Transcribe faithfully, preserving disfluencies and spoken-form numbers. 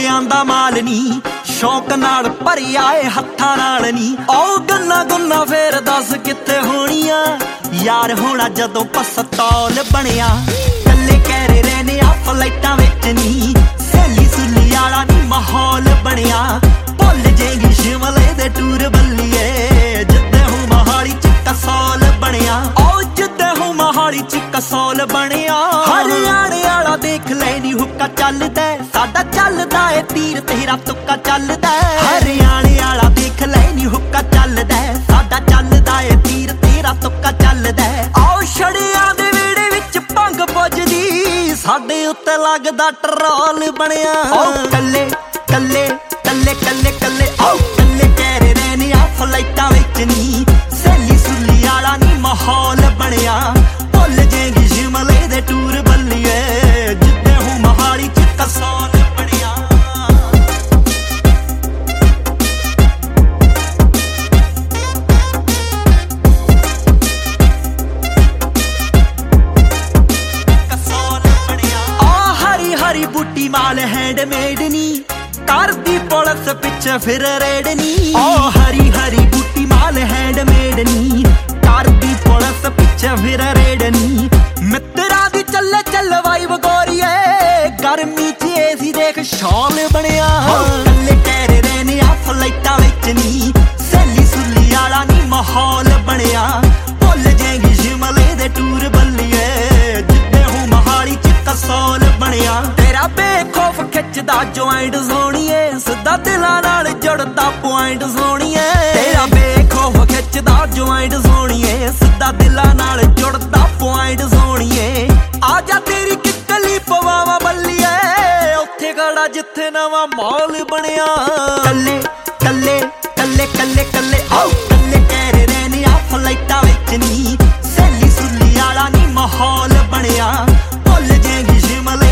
ਰੁਪਿਆਂ ਦਾ ਮਾਲ ਨੀ, ਸ਼ੌਕ ਨਾਲ ਭਰਿਆ ਏ ਹੱਥਾਂ ਨਾਲ ਨੀ। ਉਹ ਗੰਨਾ ਗੁੰਨਾ ਫੇਰ ਦੱਸ ਕਿੱਥੇ ਹੋਣੀਆਂ, ਯਾਰ ਹੋਣਾ ਜਦੋਂ ਪਸਤੌਲ ਬਣਿਆ। ਕੱਲੇ ਕਹਿਰੇ ਰਹਿਨੇ ਆ ਫਲਾਈਟਾਂ ਵਿੱਚ ਨੀ, ਸਹੇਲੀ ਸੁਲੀ ਵਾਲਾ ਨੀ ਮਾਹੌਲ ਬਣਿਆ। ਭੁੱਲ ਜੇਗੀ ਸ਼ਿਮਲੇ ਦੇ ਟੂਰ ਬੱਲੀਏ, ਜਿੱਦੇ ਹੂੰ ਮੋਹਾਲੀ ਚ ਕਸੌਲ ਬਣਿਆ। ਉਹ ਜਿੱਦੇ ਹੂੰ ਮੋਹਾਲੀ ਚ ਕਸੌਲ ਬਣਿਆ। ਹਰਿਆਣੇ ਵਾਲਾ ਦੇਖ ਲੈ ਨੀ ਹੁੱਕਾ ਚੱਲਦਾ, ਸਾਡਾ ਚੱਲਦਾ ਏ ਤੀਰ ਤੇਰਾ ਤੁੱਕਾ ਚੱਲਦਾ। ਹਰਿਆਣੇ ਵਾਲਾ ਦੇਖ ਲੈ ਨੀ ਹੁੱਕਾ ਚੱਲਦਾ, ਸਾਡਾ ਚੱਲਦਾ ਏ ਤੀਰ ਤੇਰਾ ਤੁੱਕਾ ਚੱਲਦਾ। ਆਓ ਛੜਿਆਂ ਦੇ ਵਿਹੜੇ ਵਿੱਚ ਭੰਗ ਪੁੱਜਦੀ, ਸਾਡੇ ਉੱਤੇ ਲੱਗਦਾ ਟਰੋਲ ਬਣਿਆ। ਆਓ ਕੱਲੇ ਕੱਲੇ ਕੱਲੇ ਕੱਲੇ ਕੱਲੇ ਆਓ ਕੱਲੇ ਕਹਿਰੇ ਰਹਿਨੇ ਆ ਫਲਾਈਟਾਂ ਵਿੱਚ ਨੀ, ਸਹੇਲੀ ਸੁਲੀ ਵਾਲਾ ਨੀ ਮਾਹੌਲ ਬਣਿਆ। ਭੁੱਲ ਜੇਗੀ ਸ਼ਿਮਲੇ ਦੇ ਟੂਰ ਬੱਲੀਏ, ਜਿੱਦੇ ਹੂੰ ਮੋਹਾਲੀ ਚ ਕਸੌਲ ਬਣਿਆ। ਕਸੌਲ ਬਣਿਆ। ਆ ਹਰੀ ਹਰੀ ਬੂਟੀ ਮਾਲ ਹੈਂਡਮੇਡ ਨੀ, ਕਰਦੀ ਪੁਲਿਸ ਪਿੱਛੇ ਫਿਰ ਰੇਡ ਨੀ। ਓ ਹਰੀ ਹਰੀ ਬੂਟੀ ਮਾਲ ਹੈਂਡਮੇਡ ਨੀ, ਕਰਦੀ ਪੁਲਿਸ ਪਿੱਛੇ ਫਿਰ ਰੇਡ ਨੀ। ਮਿੱਤਰਾਂ ਦੀ ਚੱਲੇ ਚੱਲ ਵਾਈਬ ਗੋਰੀਏ, ਗਰਮੀ ਚ ਏਸੀ ਦੇਖ ਸ਼ੌਲ ਬਣਿਆ। ਕੱਲੇ ਕਹਿਰੇ ਰਹਿਨੇ ਆ ਫਲਾਈਟਾਂ ਵਿੱਚ ਨੀ, ਸਹੇਲੀ ਸੁਲੀ ਵਾਲਾ ਨੀ ਮਾਹੌਲ ਬਣਿਆ। ਭੁੱਲ ਜੇਗੀ ਸ਼ਿਮਲੇ ਦੇ ਟੂਰ ਬੱਲੀਏ, ਜਿੱਦੇ ਹੂੰ ਮੋਹਾਲੀ ਚ ਕਸੌਲ ਬਣਿਆ। ਤੇਰਾ ਬੇਖੌਫ ਖਿੱਚਦਾ ਜੁਆਇੰਟ ਸੋਹਣੀਏ, ਸਿੱਧਾ ਦਿਲਾਂ ਨਾਲ ਜੁੜਦਾ ਪੁਆਇੰਟ ਸੋਹਣੀਏ। ਤੇਰਾ ਬੇਖੌਫ ਖਿੱਚਦਾ ਜੁਆਇੰਟ ਸੋਹਣੀਏ, ਸਿੱਧਾ ਦਿਲਾਂ ਨਾਲ ਜੁੜਦਾ ਪੁਆਇੰਟ ਸੋਹਣੀਏ। ਆ ਜਾ ਤੇਰੀ ਕਿੱਕਲੀ ਪਵਾਵਾ ਬੱਲੀਏ, ਉੱਥੇ ਖੜਾ ਜਿੱਥੇ ਨਵਾਂ ਮਾਹੌਲ ਬਣਿਆ। ਕੱਲੇ ਕੱਲੇ ਕੱਲੇ ਕੱਲੇ ਕੱਲੇ ਆਓ ਕੱਲੇ ਕਹਿਰੇ ਰਹਿਨੇ ਆ ਫਲਾਈਟਾਂ ਵਿੱਚ ਨੀ, ਸਹੇਲੀ ਸੁਲੀ ਵਾਲਾ ਨੀ ਮਾਹੌਲ ਬਣਿਆ। ਭੁੱਲ ਜੇਗੀ ਸ਼ਿਮਲੇ